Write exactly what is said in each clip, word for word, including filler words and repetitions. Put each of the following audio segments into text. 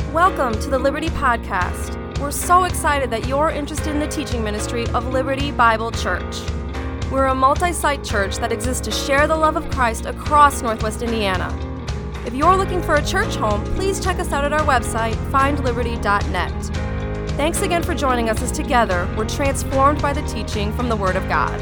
Welcome to the Liberty Podcast. We're so excited that you're interested in the teaching ministry of Liberty Bible Church. We're a multi-site church that exists to share the love of Christ across Northwest Indiana. If you're looking for a church home, please check us out at our website, find liberty dot net. Thanks again for joining us as together we're transformed by the teaching from the Word of God.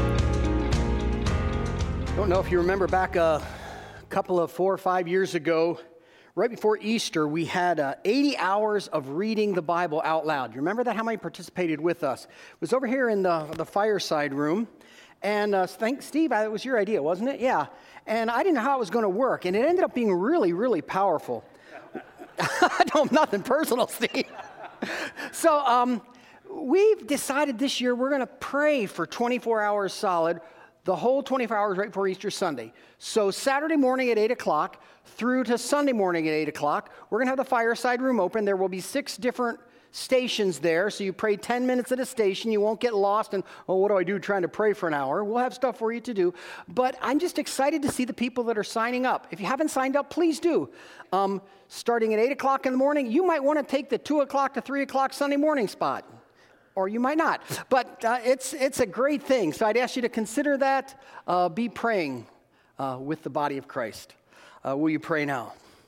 I don't know if you remember back a couple of four or five years ago, right before Easter, we had uh, eighty hours of reading the Bible out loud. You remember that? How many participated with us? It was over here in the, the fireside room. And uh, thanks, Steve, it was your idea, wasn't it? Yeah. And I didn't know how it was going to work. And it ended up being really, really powerful. I don't, nothing personal, Steve. So um, we've decided this year we're going to pray for twenty-four hours solid, the whole twenty-four hours right before Easter Sunday. So Saturday morning at eight o'clock through to Sunday morning at eight o'clock, we're going to have the fireside room open. There will be six different stations there, so you pray ten minutes at a station. You won't get lost and, oh, what do I do trying to pray for an hour? We'll have stuff for you to do. But I'm just excited to see the people that are signing up. If you haven't signed up, please do. Um, starting at eight o'clock in the morning, you might want to take the two o'clock to three o'clock Sunday morning spot. Or you might not. But uh, it's it's a great thing. So I'd ask you to consider that. Uh, be praying uh, with the body of Christ. Uh, will you pray now?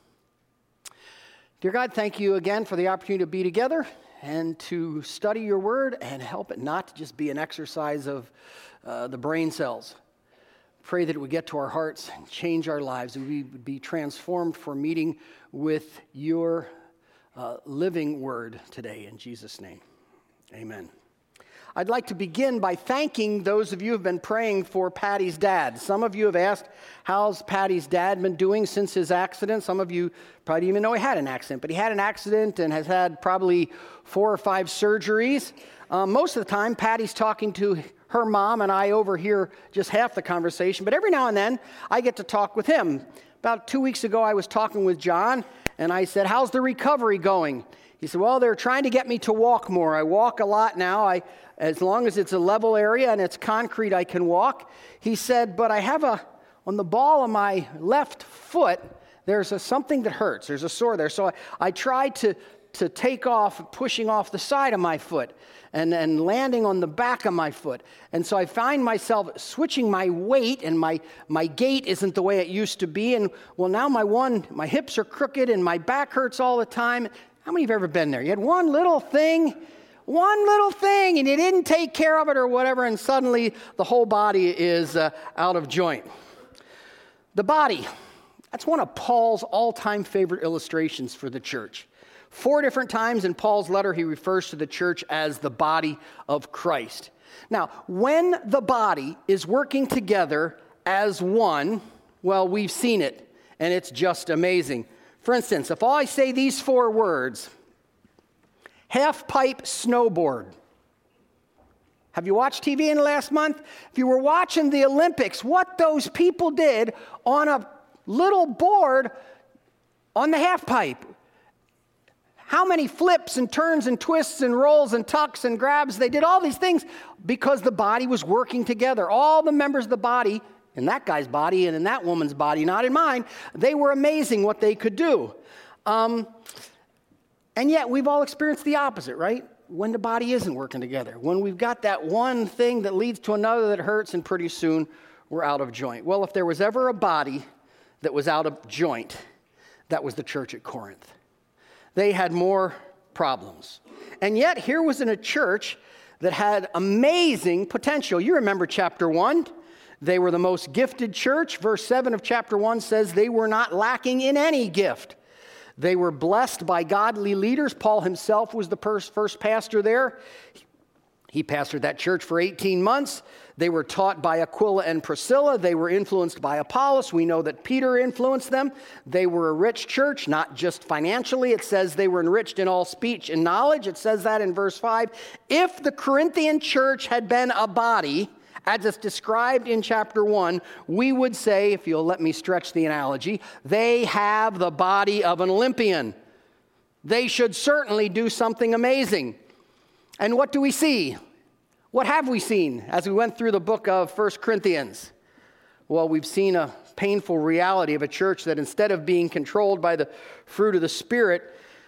Dear God, thank you again for the opportunity to be together and to study your word and help it not to just be an exercise of uh, the brain cells. Pray that it would get to our hearts and change our lives, that we would be transformed for meeting with your uh, living word today. In Jesus' name. Amen. I'd like to begin by thanking those of you who have been praying for Patty's dad. Some of you have asked, how's Patty's dad been doing since his accident? Some of you probably didn't even know he had an accident, but he had an accident and has had probably four or five surgeries. Um, most of the time, Patty's talking to her mom, and I overhear just half the conversation, but every now and then, I get to talk with him. About two weeks ago, I was talking with John, and I said, how's the recovery going? He said, well, they're trying to get me to walk more. I walk a lot now. I, as long as it's a level area and it's concrete, I can walk. He said, but I have a, on the ball of my left foot, there's a, something that hurts. There's a sore there. So I, I tried to, to take off, pushing off the side of my foot and, and landing on the back of my foot. And so I find myself switching my weight, and my, my gait isn't the way it used to be. And well, now my one, my hips are crooked and my back hurts all the time. How many of you have ever been there? You had one little thing, one little thing, and you didn't take care of it or whatever, and suddenly the whole body is uh, out of joint. The body, that's one of Paul's all-time favorite illustrations for the church. Four different times in Paul's letter, he refers to the church as the body of Christ. Now, when the body is working together as one, well, we've seen it, and it's just amazing. For instance, if I say these four words, half-pipe snowboard. Have you watched T V in the last month? If you were watching the Olympics, what those people did on a little board on the half-pipe. How many flips and turns and twists and rolls and tucks and grabs. They did all these things because the body was working together. All the members of the body, in that guy's body and in that woman's body, not in mine, they were amazing what they could do. Um, and yet we've all experienced the opposite, right? When the body isn't working together. When we've got that one thing that leads to another that hurts, and pretty soon we're out of joint. Well, if there was ever a body that was out of joint, that was the church at Corinth. They had more problems. And yet here was in a church that had amazing potential. You remember chapter one. They were the most gifted church. Verse seven of chapter one says they were not lacking in any gift. They were blessed by godly leaders. Paul himself was the first pastor there. He pastored that church for eighteen months. They were taught by Aquila and Priscilla. They were influenced by Apollos. We know that Peter influenced them. They were a rich church, not just financially. It says they were enriched in all speech and knowledge. It says that in verse five. If the Corinthian church had been a body, as it's described in chapter one, we would say, if you'll let me stretch the analogy, they have the body of an Olympian. They should certainly do something amazing. And what do we see? What have we seen as we went through the book of First Corinthians? Well, we've seen a painful reality of a church that instead of being controlled by the fruit of the Spirit,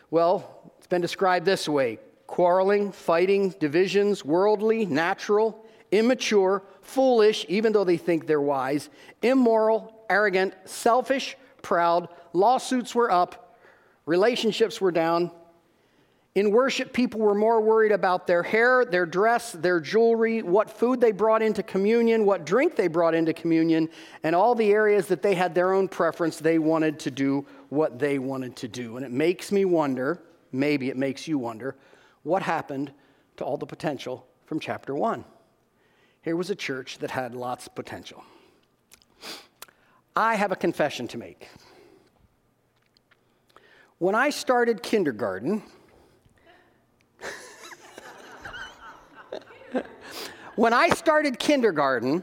Well, it's been described this way: quarreling, fighting, divisions, worldly, natural, immature, foolish, even though they think they're wise, immoral, arrogant, selfish, proud. Lawsuits were up, relationships were down. In worship, people were more worried about their hair, their dress, their jewelry, what food they brought into communion, what drink they brought into communion, and all the areas that they had their own preference. They wanted to do what they wanted to do. And it makes me wonder, maybe it makes you wonder, what happened to all the potential from chapter one? Here was a church that had lots of potential. I have a confession to make. When I started kindergarten, when I started kindergarten,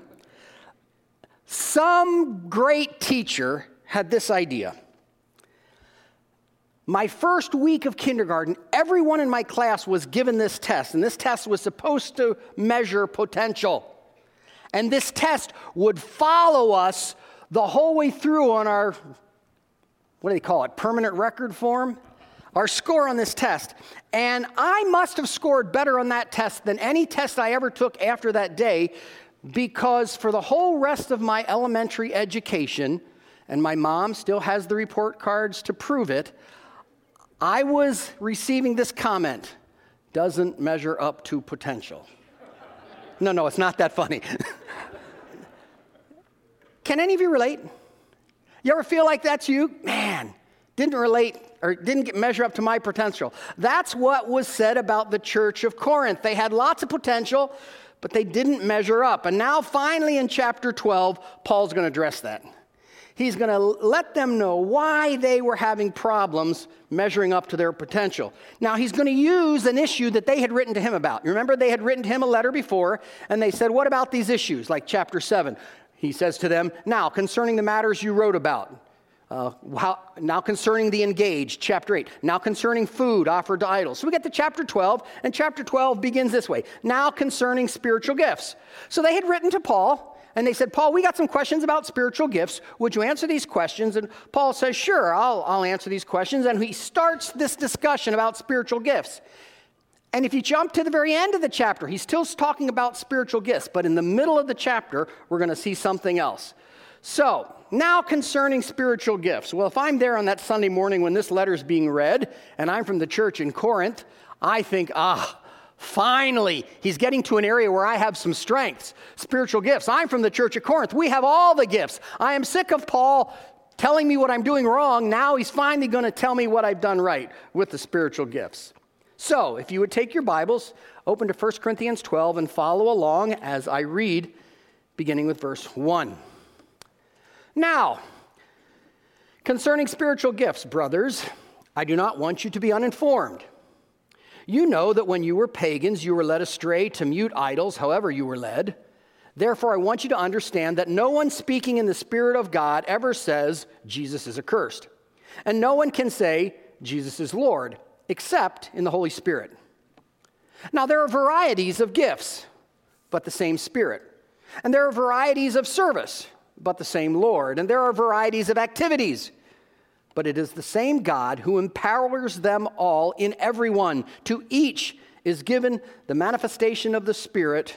some great teacher had this idea. My first week of kindergarten, everyone in my class was given this test, and this test was supposed to measure potential. And this test would follow us the whole way through on our, what do they call it, permanent record form? Our score on this test. And I must have scored better on that test than any test I ever took after that day, because for the whole rest of my elementary education, and my mom still has the report cards to prove it, I was receiving this comment: doesn't measure up to potential. No, no, it's not that funny. Can any of you relate? You ever feel like that's you? Man, didn't relate or didn't get measure up to my potential. That's what was said about the church of Corinth. They had lots of potential, but they didn't measure up. And now finally in chapter twelve, Paul's going to address that. He's going to let them know why they were having problems measuring up to their potential. Now, he's going to use an issue that they had written to him about. Remember, they had written to him a letter before, and they said, what about these issues? Like chapter seven. He says to them, now, concerning the matters you wrote about, uh, how, now concerning the engaged, chapter eight. Now concerning food offered to idols. So we get to chapter twelve, and chapter twelve begins this way. Now concerning spiritual gifts. So they had written to Paul, and they said, Paul, we got some questions about spiritual gifts. Would you answer these questions? And Paul says, sure, I'll, I'll answer these questions. And he starts this discussion about spiritual gifts. And if you jump to the very end of the chapter, he's still talking about spiritual gifts. But in the middle of the chapter, we're going to see something else. So, now concerning spiritual gifts. Well, if I'm there on that Sunday morning when this letter is being read, and I'm from the church in Corinth, I think, ah, finally, he's getting to an area where I have some strengths. Spiritual gifts. I'm from the church of Corinth. We have all the gifts. I am sick of Paul telling me what I'm doing wrong. Now he's finally going to tell me what I've done right with the spiritual gifts. So, if you would take your Bibles, open to First Corinthians twelve and follow along as I read, beginning with verse one. Now, concerning spiritual gifts, brothers, I do not want you to be uninformed. You know that when you were pagans, you were led astray to mute idols, however you were led. Therefore, I want you to understand that no one speaking in the Spirit of God ever says, Jesus is accursed. And no one can say, Jesus is Lord, except in the Holy Spirit. Now, there are varieties of gifts, but the same Spirit. And there are varieties of service, but the same Lord. And there are varieties of activities, but it is the same God who empowers them all in everyone. To each is given the manifestation of the Spirit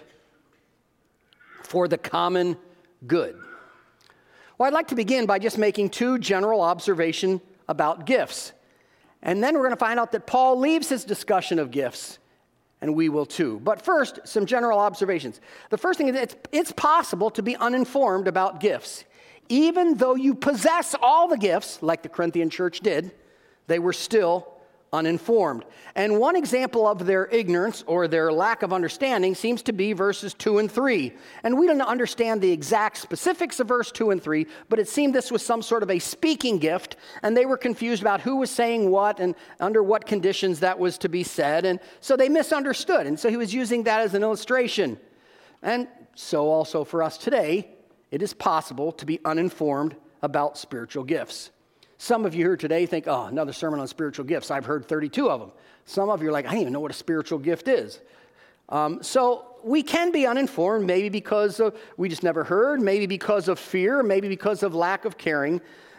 for the common good. Well, I'd like to begin by just making two general observations about gifts. And then we're going to find out that Paul leaves his discussion of gifts, and we will too. But first, some general observations. The first thing is it's, it's possible to be uninformed about gifts. Even though you possess all the gifts, like the Corinthian church did, they were still uninformed. And one example of their ignorance or their lack of understanding seems to be verses two and three. And we don't understand the exact specifics of verse two and three, but it seemed this was some sort of a speaking gift, and they were confused about who was saying what and under what conditions that was to be said, and so they misunderstood. And so he was using that as an illustration. And so also for us today, it is possible to be uninformed about spiritual gifts. Some of you here today think, oh, another sermon on spiritual gifts. I've heard thirty-two of them. Some of you are like, I don't even know what a spiritual gift is. Um, so we can be uninformed, maybe because of, we just never heard, maybe because of fear, maybe because of lack of caring.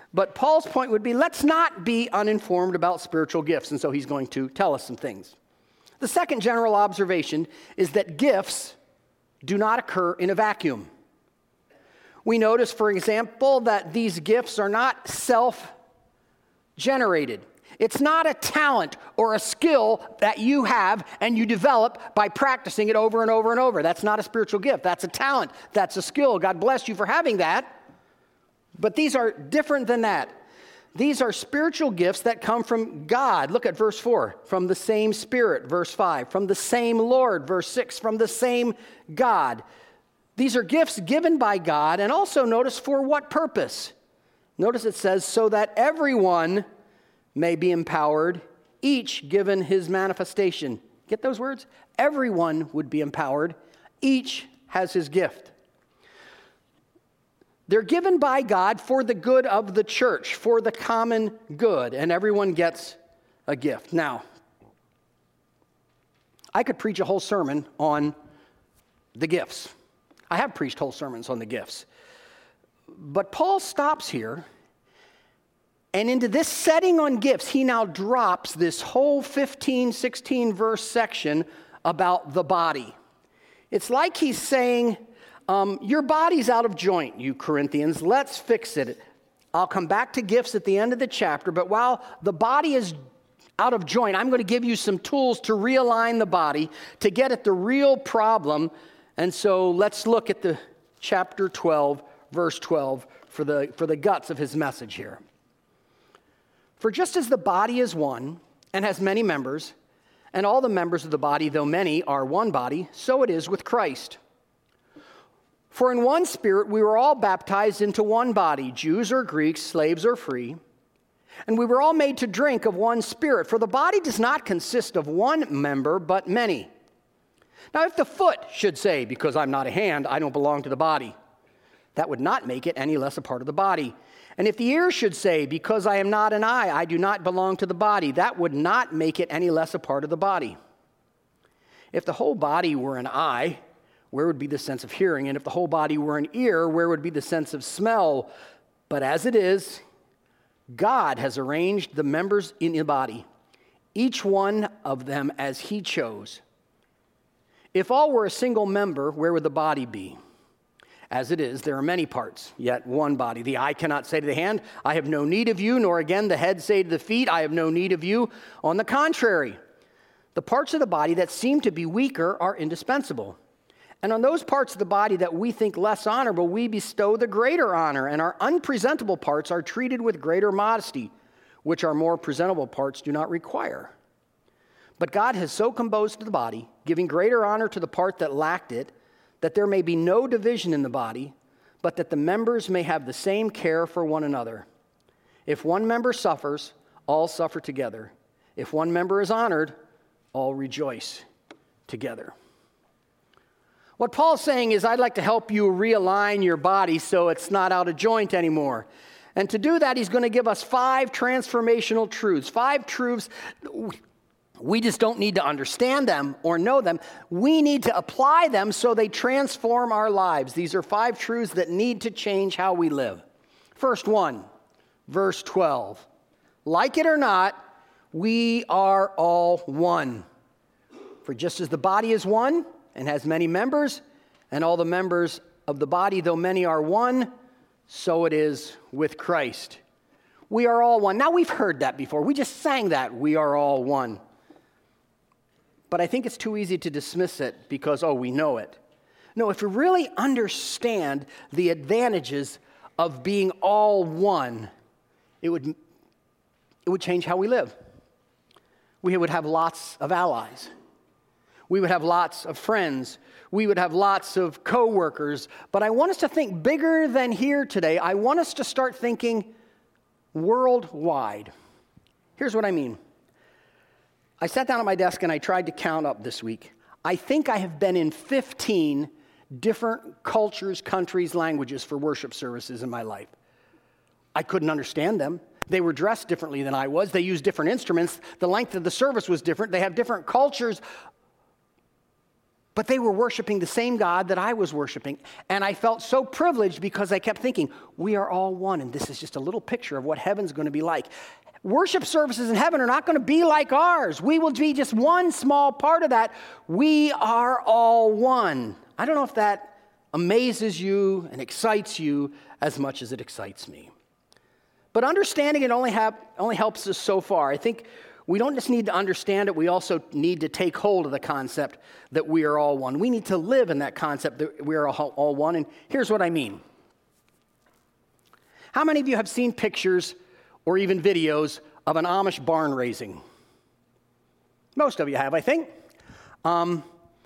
But Paul's point would be, let's not be uninformed about spiritual gifts. And so he's going to tell us some things. The second general observation is that gifts do not occur in a vacuum. We notice, for example, that these gifts are not self-generated. It's not a talent or a skill that you have and you develop by practicing it over and over and over. That's not a spiritual gift. That's a talent. That's a skill. God bless you for having that. But these are different than that. These are spiritual gifts that come from God. Look at verse four. From the same Spirit, verse five. From the same Lord, verse six. From the same God. These are gifts given by God, and also notice for what purpose. Notice it says, so that everyone may be empowered, each given his manifestation. Get those words? Everyone would be empowered. Each has his gift. They're given by God for the good of the church, for the common good, and everyone gets a gift. Now, I could preach a whole sermon on the gifts. I have preached whole sermons on the gifts. But Paul stops here, and into this setting on gifts, he now drops this whole fifteen, sixteen verse section about the body. It's like he's saying, Um, your body's out of joint, you Corinthians. Let's fix it. I'll come back to gifts at the end of the chapter, but while the body is out of joint, I'm going to give you some tools to realign the body, to get at the real problem. And so let's look at the chapter twelve, verse twelve, for the, for the guts of his message here. For just as the body is one and has many members, and all the members of the body, though many, are one body, so it is with Christ. For in one Spirit we were all baptized into one body, Jews or Greeks, slaves or free, and we were all made to drink of one Spirit. For the body does not consist of one member, but many. Now if the foot should say, because I'm not a hand, I don't belong to the body, that would not make it any less a part of the body. And if the ear should say, because I am not an eye, I do not belong to the body, that would not make it any less a part of the body. If the whole body were an eye, where would be the sense of hearing? And if the whole body were an ear, where would be the sense of smell? But as it is, God has arranged the members in the body, each one of them as he chose. If all were a single member, where would the body be? As it is, there are many parts, yet one body. The eye cannot say to the hand, I have no need of you, nor again the head say to the feet, I have no need of you. On the contrary, the parts of the body that seem to be weaker are indispensable. And on those parts of the body that we think less honorable, we bestow the greater honor, and our unpresentable parts are treated with greater modesty, which our more presentable parts do not require. But God has so composed the body, giving greater honor to the part that lacked it, that there may be no division in the body, but that the members may have the same care for one another. If one member suffers, all suffer together. If one member is honored, all rejoice together. What Paul's saying is, I'd like to help you realign your body so it's not out of joint anymore. And to do that, he's going to give us five transformational truths, five truths. We just don't need to understand them or know them. We need to apply them so they transform our lives. These are five truths that need to change how we live. First one, verse twelve. Like it or not, we are all one. For just as the body is one and has many members, and all the members of the body, though many are one, so it is with Christ. We are all one. Now, we've heard that before. We just sang that, we are all one. But I think it's too easy to dismiss it because, oh, we know it. No, if we really understand the advantages of being all one, it would, it would change how we live. We would have lots of allies. We would have lots of friends. We would have lots of coworkers. But I want us to think bigger than here today. I want us to start thinking worldwide. Here's what I mean. I sat down at my desk and I tried to count up this week. I think I have been in fifteen different cultures, countries, languages for worship services in my life. I couldn't understand them. They were dressed differently than I was. They used different instruments. The length of the service was different. They have different cultures. But they were worshiping the same God that I was worshiping. And I felt so privileged because I kept thinking, we are all one. And this is just a little picture of what heaven's going to be like. Worship services in heaven are not going to be like ours. We will be just one small part of that. We are all one. I don't know if that amazes you and excites you as much as it excites me. But understanding it only, have, only helps us so far. I think we don't just need to understand it, we also need to take hold of the concept that we are all one. We need to live in that concept that we are all, all one, and here's what I mean. How many of you have seen pictures or even videos of an Amish barn raising? Most of you have, I think. Um,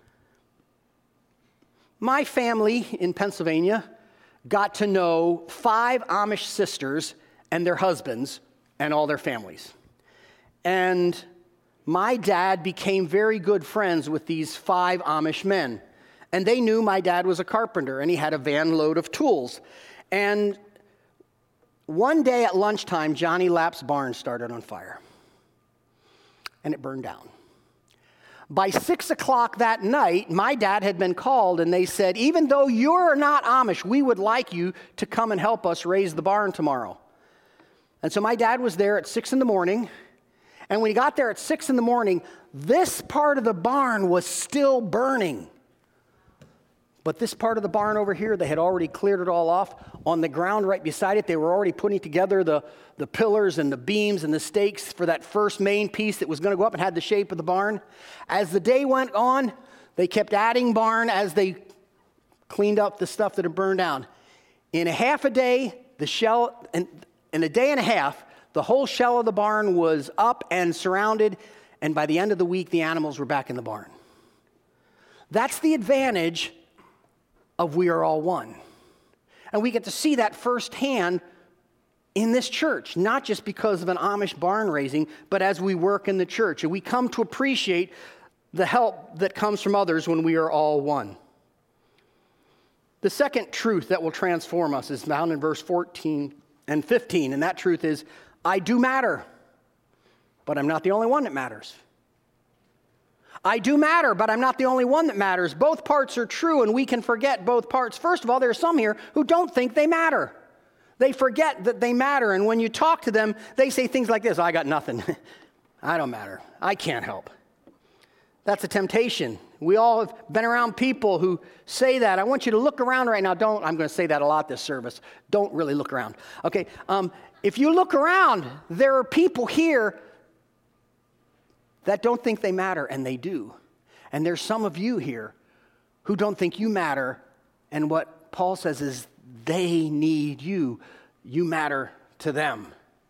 my family in Pennsylvania got to know five Amish sisters and their husbands and all their families. And my dad became very good friends with these five Amish men. And they knew my dad was a carpenter, and he had a van load of tools. And one day at lunchtime, Johnny Lapp's barn started on fire. And it burned down. By six o'clock that night, my dad had been called, and they said, even though you're not Amish, we would like you to come and help us raise the barn tomorrow. And so my dad was there at six in the morning. And when he got there at six in the morning, this part of the barn was still burning. But this part of the barn over here, they had already cleared it all off. On the ground right beside it, they were already putting together the, the pillars and the beams and the stakes for that first main piece that was going to go up and had the shape of the barn. As the day went on, they kept adding barn as they cleaned up the stuff that had burned down. In a half a day, the shell, in, in a day and a half, the whole shell of the barn was up and surrounded, and by the end of the week, the animals were back in the barn. That's the advantage of we are all one. And we get to see that firsthand in this church, not just because of an Amish barn raising, but as we work in the church. And we come to appreciate the help that comes from others when we are all one. The second truth that will transform us is found in verse fourteen and fifteen, and that truth is, I do matter, but I'm not the only one that matters. I do matter, but I'm not the only one that matters. Both parts are true, and we can forget both parts. First of all, there are some here who don't think they matter. They forget that they matter, and when you talk to them, they say things like this, I got nothing. I don't matter. I can't help. That's a temptation. We all have been around people who say that. I want you to look around right now. Don't, I'm going to say that a lot this service. Don't really look around. Okay, um, if you look around, there are people here that don't think they matter, and they do. And there's some of you here who don't think you matter, and what Paul says is they need you. You matter to them.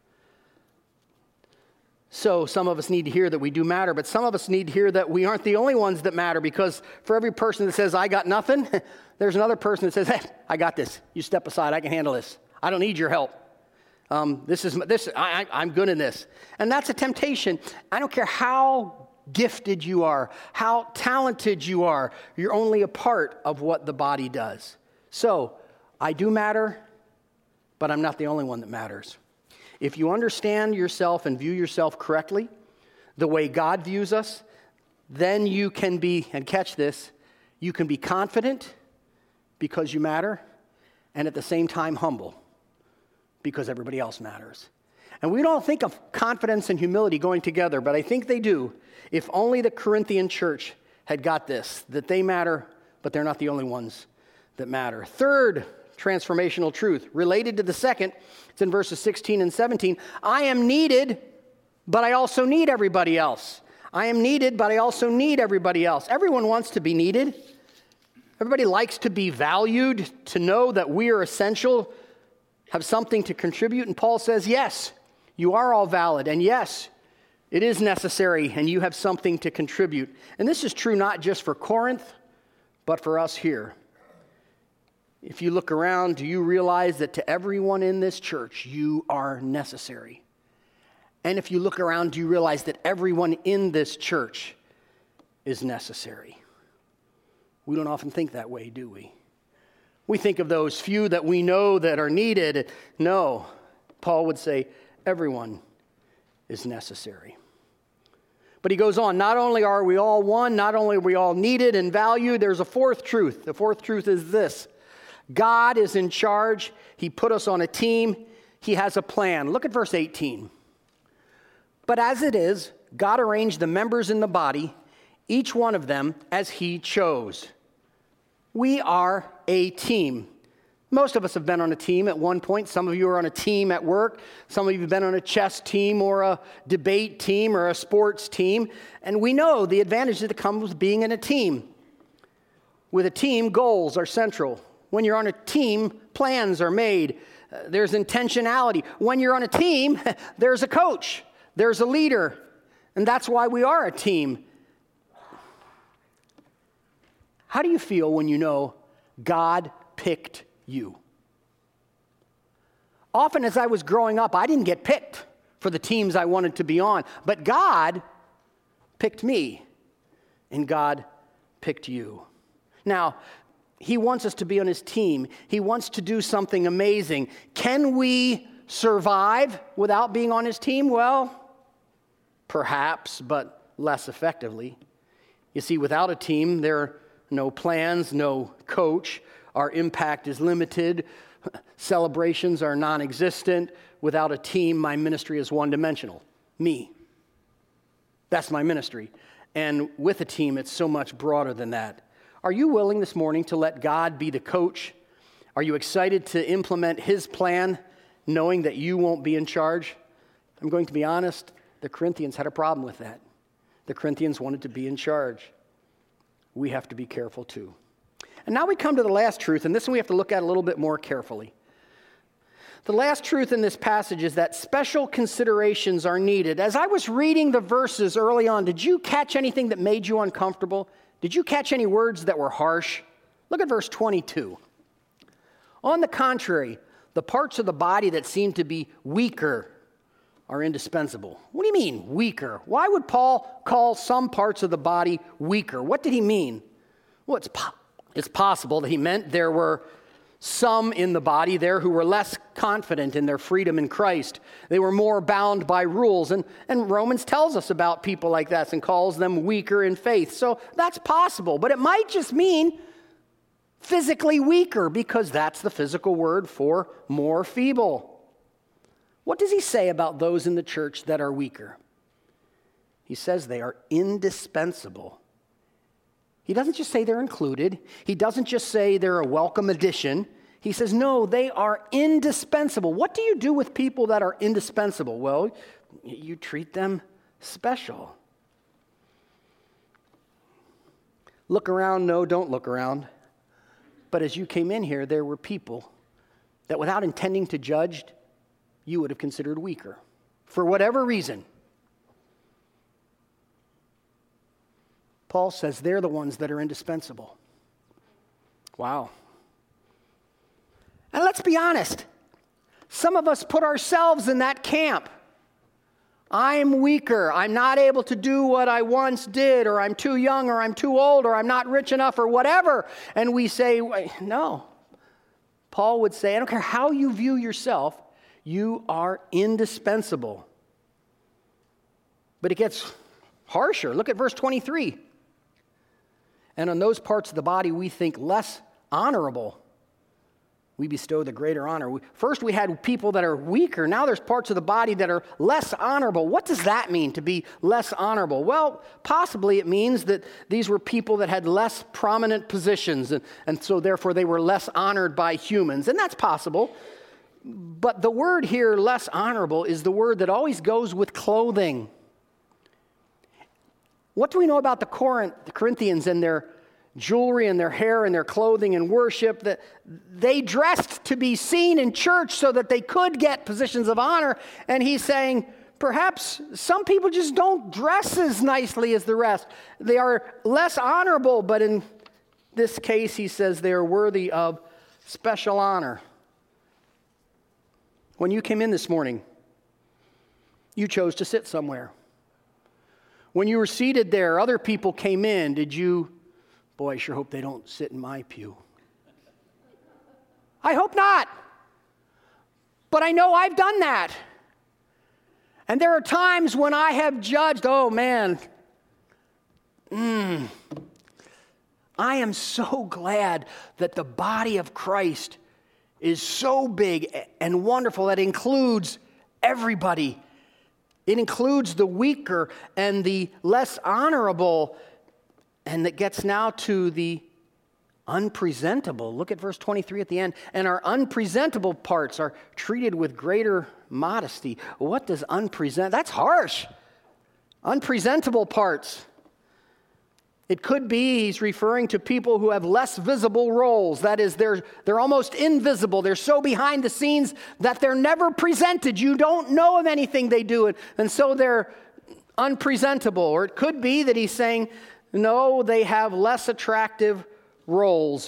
So some of us need to hear that we do matter, but some of us need to hear that we aren't the only ones that matter, because for every person that says, I got nothing, there's another person that says, hey, I got this. You step aside. I can handle this. I don't need your help. Um, this is this. I, I'm good in this. And that's a temptation. I don't care how gifted you are, how talented you are. You're only a part of what the body does. So I do matter, but I'm not the only one that matters. If you understand yourself and view yourself correctly, the way God views us, then you can be, and catch this, you can be confident because you matter, and at the same time humble because everybody else matters. And we don't think of confidence and humility going together, but I think they do. If only the Corinthian church had got this, that they matter, but they're not the only ones that matter. Third transformational truth, related to the second, it's in verses sixteen and seventeen. I am needed, but I also need everybody else. I am needed, but I also need everybody else. Everyone wants to be needed. Everybody likes to be valued, to know that we are essential, have something to contribute. And Paul says, yes, you are all valid. And yes, it is necessary, and you have something to contribute. And this is true not just for Corinth, but for us here. If you look around, do you realize that to everyone in this church, you are necessary? And if you look around, do you realize that everyone in this church is necessary? We don't often think that way, do we? We think of those few that we know that are needed. No, Paul would say everyone is necessary. But he goes on, not only are we all one, not only are we all needed and valued, there's a fourth truth. The fourth truth is this: God is in charge. He put us on a team. He has a plan. Look at verse eighteen. But as it is, God arranged the members in the body, each one of them as he chose. We are a team. Most of us have been on a team at one point. Some of you are on a team at work. Some of you have been on a chess team or a debate team or a sports team. And we know the advantages that come with being in a team. With a team, goals are central. When you're on a team, plans are made. Uh, there's intentionality. When you're on a team, there's a coach. There's a leader. And that's why we are a team. How do you feel when you know God picked you? Often as I was growing up, I didn't get picked for the teams I wanted to be on, but God picked me, and God picked you. Now, he wants us to be on his team. He wants to do something amazing. Can we survive without being on his team? Well, perhaps, but less effectively. You see, without a team, there are no plans, no coach. Our impact is limited. Celebrations are non-existent. Without a team, my ministry is one-dimensional. Me. That's my ministry. And with a team, it's so much broader than that. Are you willing this morning to let God be the coach? Are you excited to implement his plan, knowing that you won't be in charge? I'm going to be honest, the Corinthians had a problem with that. The Corinthians wanted to be in charge. We have to be careful too. And now we come to the last truth, and this one we have to look at a little bit more carefully. The last truth in this passage is that special considerations are needed. As I was reading the verses early on, did you catch anything that made you uncomfortable? Did you catch any words that were harsh? Look at verse twenty-two. On the contrary, the parts of the body that seem to be weaker are indispensable. What do you mean, weaker? Why would Paul call some parts of the body weaker? What did he mean? Well, it's po- It's possible that he meant there were some in the body there who were less confident in their freedom in Christ. They were more bound by rules. And, and Romans tells us about people like that and calls them weaker in faith. So that's possible. But it might just mean physically weaker, because that's the physical word for more feeble. What does he say about those in the church that are weaker? He says they are indispensable. He doesn't just say they're included. He doesn't just say they're a welcome addition. He says, no, they are indispensable. What do you do with people that are indispensable? Well, you treat them special. Look around, no, don't look around. But as you came in here, there were people that without intending to judge, you would have considered weaker. For whatever reason. Paul says they're the ones that are indispensable. Wow. And let's be honest. Some of us put ourselves in that camp. I'm weaker. I'm not able to do what I once did, or I'm too young, or I'm too old, or I'm not rich enough, or whatever. And we say, no. Paul would say, I don't care how you view yourself, you are indispensable. But it gets harsher. Look at verse twenty-three. And on those parts of the body we think less honorable, we bestow the greater honor. We, first we had people that are weaker. Now there's parts of the body that are less honorable. What does that mean, to be less honorable? Well, possibly it means that these were people that had less prominent positions, and, and so therefore they were less honored by humans. And that's possible. But the word here, less honorable, is the word that always goes with clothing. What do we know about the Corinth, the Corinthians and their jewelry and their hair and their clothing and worship? That they dressed to be seen in church so that they could get positions of honor. And he's saying, perhaps some people just don't dress as nicely as the rest. They are less honorable, but in this case, he says they are worthy of special honor. When you came in this morning, you chose to sit somewhere. When you were seated there, other people came in. Did you, boy, I sure hope they don't sit in my pew. I hope not. But I know I've done that. And there are times when I have judged, oh man, mm, I am so glad that the body of Christ is so big and wonderful that it includes everybody. It includes the weaker and the less honorable, and that gets now to the unpresentable. Look at verse twenty-three at the end. And our unpresentable parts are treated with greater modesty. What does unpresent? That's harsh. Unpresentable parts. It could be he's referring to people who have less visible roles. That is, they're, they're almost invisible. They're so behind the scenes that they're never presented. You don't know of anything they do, and, and so they're unpresentable. Or it could be that he's saying, no, they have less attractive roles.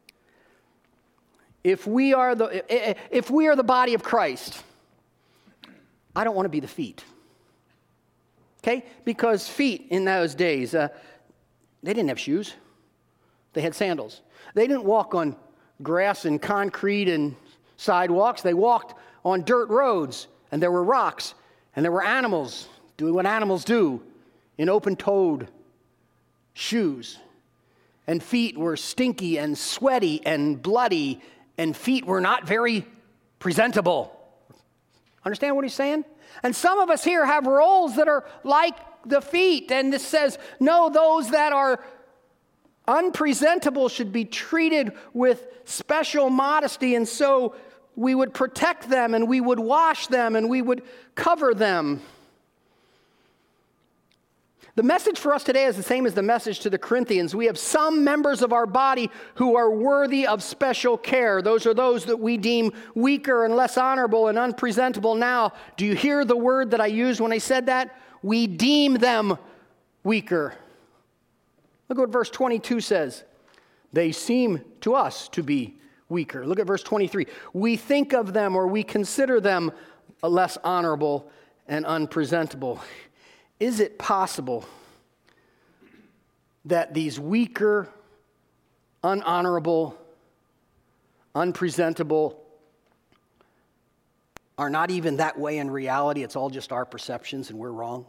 If we are the if we are the body of Christ, I don't want to be the feet. Okay? Because feet in those days, uh, they didn't have shoes. They had sandals. They didn't walk on grass and concrete and sidewalks. They walked on dirt roads, and there were rocks, and there were animals doing what animals do in open-toed shoes. And feet were stinky and sweaty and bloody, and feet were not very presentable. Understand what he's saying? And some of us here have roles that are like the feet, and this says, no, those that are unpresentable should be treated with special modesty, and so we would protect them, and we would wash them, and we would cover them. The message for us today is the same as the message to the Corinthians. We have some members of our body who are worthy of special care. Those are those that we deem weaker and less honorable and unpresentable now. Do you hear the word that I used when I said that? We deem them weaker. Look what verse twenty-two says. They seem to us to be weaker. Look at verse twenty-three. We think of them, or we consider them, less honorable and unpresentable. Is it possible that these weaker, unhonorable, unpresentable are not even that way in reality? It's all just our perceptions and we're wrong.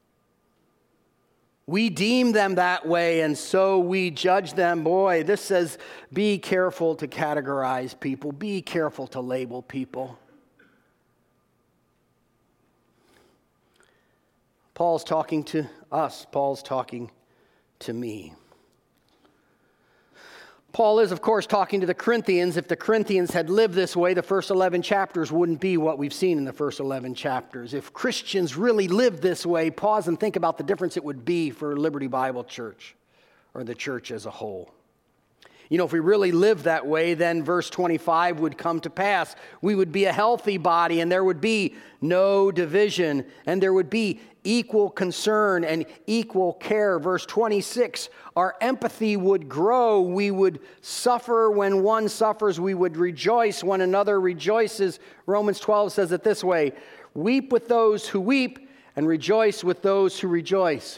We deem them that way, and so we judge them. Boy, this says be careful to categorize people. Be careful to label people. Paul's talking to us. Paul's talking to me. Paul is, of course, talking to the Corinthians. If the Corinthians had lived this way, the first eleven chapters wouldn't be what we've seen in the first eleven chapters. If Christians really lived this way, pause and think about the difference it would be for Liberty Bible Church or the church as a whole. You know, if we really lived that way, then verse twenty-five would come to pass. We would be a healthy body, and there would be no division, and there would be equal concern and equal care. Verse twenty-six, our empathy would grow. We would suffer when one suffers. We would rejoice when another rejoices. Romans twelve says it this way, weep with those who weep and rejoice with those who rejoice.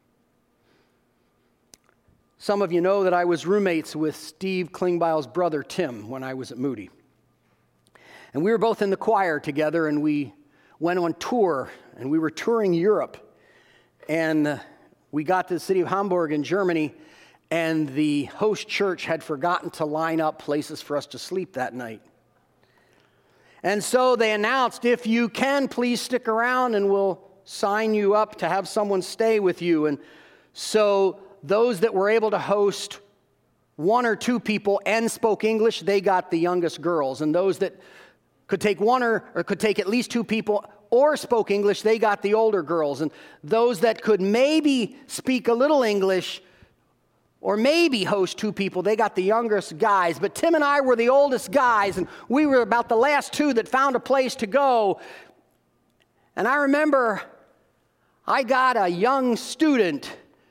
Some of you know that I was roommates with Steve Klingbeil's brother, Tim, when I was at Moody. And we were both in the choir together, and we went on tour, and we were touring Europe. And uh, we got to the city of Hamburg in Germany, and the host church had forgotten to line up places for us to sleep that night. And so they announced, if you can, please stick around, and we'll sign you up to have someone stay with you. And so those that were able to host one or two people and spoke English, they got the youngest girls. And those that could take one or, or could take at least two people or spoke English, they got the older girls. And those that could maybe speak a little English or maybe host two people, they got the youngest guys. But Tim and I were the oldest guys, and we were about the last two that found a place to go. And I remember I got a young student,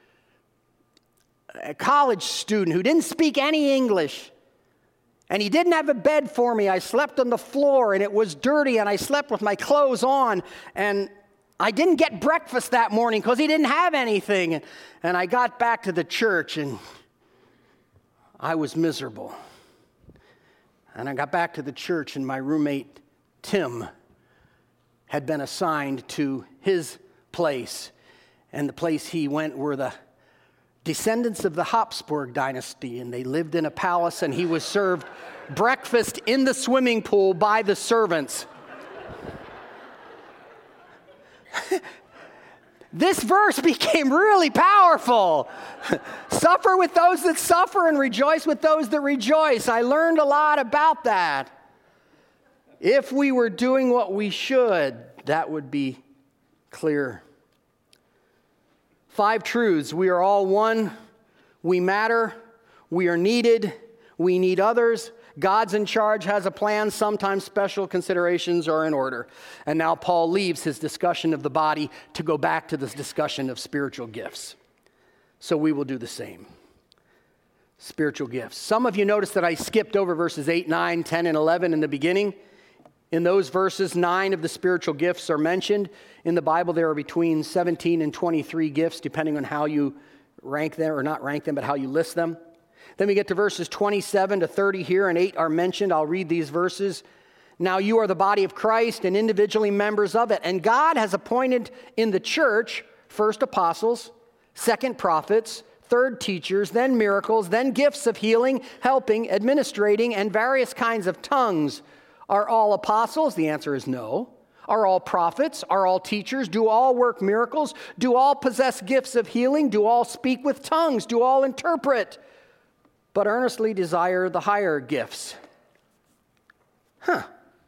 a college student who didn't speak any English, and he didn't have a bed for me. I slept on the floor, and it was dirty, and I slept with my clothes on, and I didn't get breakfast that morning because he didn't have anything. And I got back to the church, and I was miserable. And I got back to the church, and my roommate, Tim, had been assigned to his place, and the place he went were the descendants of the Habsburg dynasty, and they lived in a palace, and he was served breakfast in the swimming pool by the servants. This verse became really powerful. Suffer with those that suffer and rejoice with those that rejoice. I learned a lot about that. If we were doing what we should, that would be clear. Five truths. We are all one. We matter. We are needed. We need others. God's in charge, has a plan. Sometimes special considerations are in order. And now Paul leaves his discussion of the body to go back to this discussion of spiritual gifts. So we will do the same. Spiritual gifts. Some of you noticed that I skipped over verses eight, nine, ten, and eleven in the beginning. In those verses, nine of the spiritual gifts are mentioned. In the Bible, there are between seventeen and twenty-three gifts, depending on how you rank them, or not rank them, but how you list them. Then we get to verses twenty-seven to thirty here, and eight are mentioned. I'll read these verses. Now you are the body of Christ and individually members of it. And God has appointed in the church first apostles, second prophets, third teachers, then miracles, then gifts of healing, helping, administrating, and various kinds of tongues. Are all apostles? The answer is no. Are all prophets? Are all teachers? Do all work miracles? Do all possess gifts of healing? Do all speak with tongues? Do all interpret? But earnestly desire the higher gifts. Huh.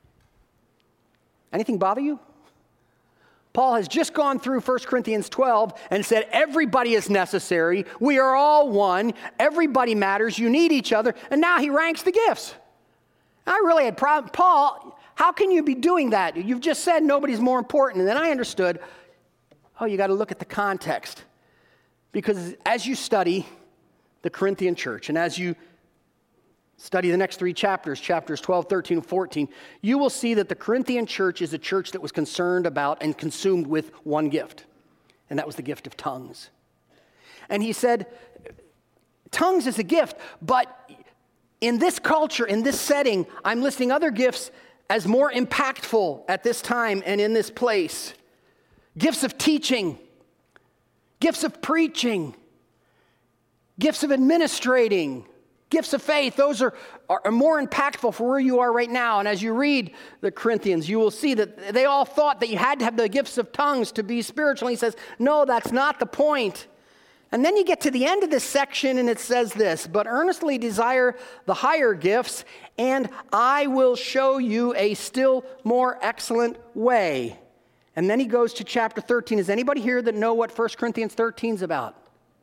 Anything bother you? Paul has just gone through First Corinthians twelve and said everybody is necessary. We are all one. Everybody matters. You need each other. And now he ranks the gifts. I really had problems. Paul, how can you be doing that? You've just said nobody's more important. And then I understood, oh, you got to look at the context. Because as you study the Corinthian church, and as you study the next three chapters, chapters twelve, thirteen, and fourteen, you will see that the Corinthian church is a church that was concerned about and consumed with one gift, and that was the gift of tongues. And he said, tongues is a gift, but in this culture, in this setting, I'm listing other gifts as more impactful at this time and in this place. Gifts of teaching, gifts of preaching, gifts of administrating, gifts of faith. Those are, are more impactful for where you are right now. And as you read the Corinthians, you will see that they all thought that you had to have the gifts of tongues to be spiritual. And he says, no, that's not the point. And then you get to the end of this section and it says this, but earnestly desire the higher gifts, and I will show you a still more excellent way. And then he goes to chapter thirteen. Is anybody here that know what First Corinthians thirteen is about?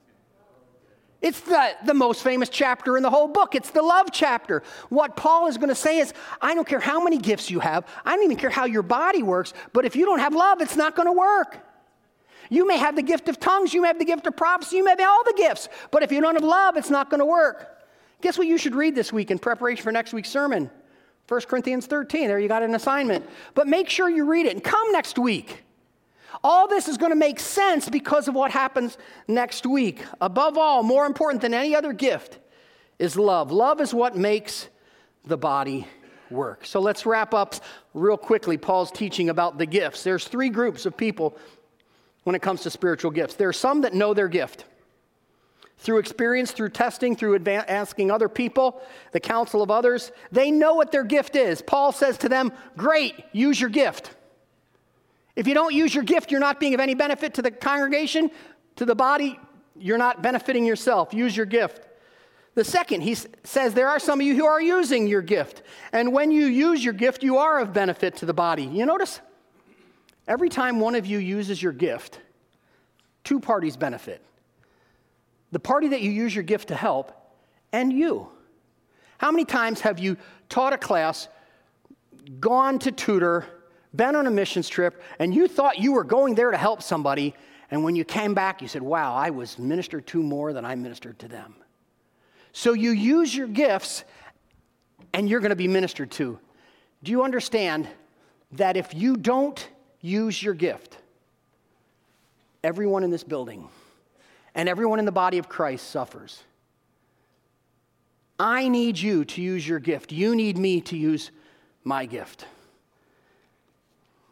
It's the, the most famous chapter in the whole book. It's the love chapter. What Paul is going to say is, I don't care how many gifts you have. I don't even care how your body works. But if you don't have love, it's not going to work. You may have the gift of tongues. You may have the gift of prophecy. You may have all the gifts. But if you don't have love, it's not going to work. Guess what you should read this week in preparation for next week's sermon? First Corinthians thirteen. There you got an assignment. But make sure you read it and come next week. All this is going to make sense because of what happens next week. Above all, more important than any other gift is love. Love is what makes the body work. So let's wrap up real quickly Paul's teaching about the gifts. There's three groups of people when it comes to spiritual gifts. There are some that know their gift. Through experience, through testing, through adva- asking other people, the counsel of others, they know what their gift is. Paul says to them, great, use your gift. If you don't use your gift, you're not being of any benefit to the congregation, to the body. You're not benefiting yourself. Use your gift. The second, he says, there are some of you who are using your gift. And when you use your gift, you are of benefit to the body. You notice? Every time one of you uses your gift, two parties benefit. The party that you use your gift to help, and you. How many times have you taught a class, gone to tutor, been on a missions trip, and you thought you were going there to help somebody, and when you came back, you said, wow, I was ministered to more than I ministered to them. So you use your gifts, and you're going to be ministered to. Do you understand that if you don't use your gift, everyone in this building and everyone in the body of Christ suffers? I need you to use your gift. You need me to use my gift.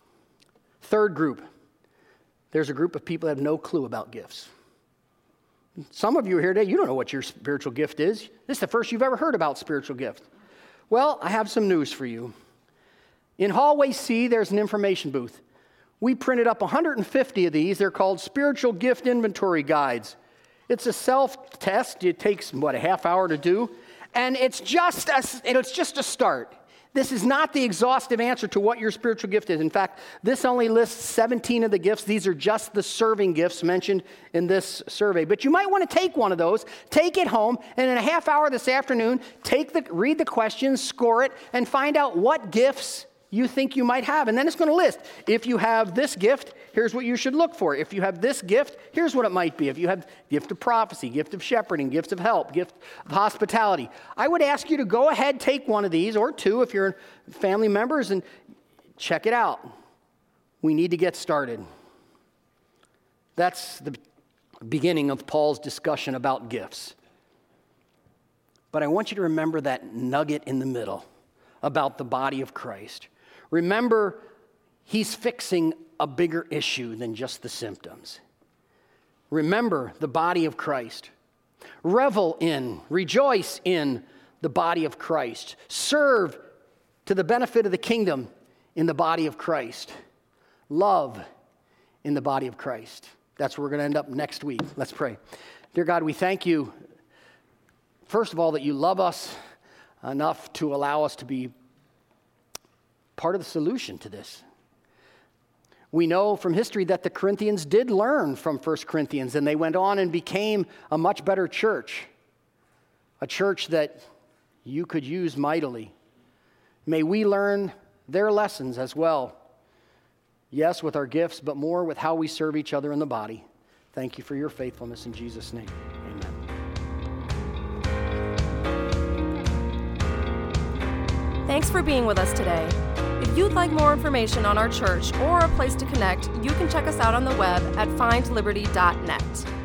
Third group, there's a group of people that have no clue about gifts. Some of you are here today, you don't know what your spiritual gift is. This is the first you've ever heard about spiritual gift. Well, I have some news for you. In Hallway C, there's an information booth. We printed up one hundred fifty of these. They're called Spiritual Gift Inventory Guides. It's a self-test. It takes, what, a half hour to do? And it's just a, it's just a start. This is not the exhaustive answer to what your spiritual gift is. In fact, this only lists seventeen of the gifts. These are just the serving gifts mentioned in this survey. But you might want to take one of those, take it home, and in a half hour this afternoon, take the, read the questions, score it, and find out what gifts you think you might have. And then it's going to list, if you have this gift, here's what you should look for. If you have this gift, here's what it might be. If you have gift of prophecy, gift of shepherding, gift of help, gift of hospitality, I would ask you to go ahead, take one of these, or two if you're family members, and check it out. We need to get started. That's the beginning of Paul's discussion about gifts. But I want you to remember that nugget in the middle about the body of Christ. Remember, he's fixing a bigger issue than just the symptoms. Remember the body of Christ. Revel in, rejoice in the body of Christ. Serve to the benefit of the kingdom in the body of Christ. Love in the body of Christ. That's where we're going to end up next week. Let's pray. Dear God, we thank you, first of all, that you love us enough to allow us to be part of the solution to this. We know from history that the Corinthians did learn from First Corinthians, and they went on and became a much better church, a church that you could use mightily. May we learn their lessons as well. Yes, with our gifts, but more with how we serve each other in the body. Thank you for your faithfulness in Jesus' name. Amen. Thanks for being with us today. If you'd like more information on our church or a place to connect, you can check us out on the web at find liberty dot net.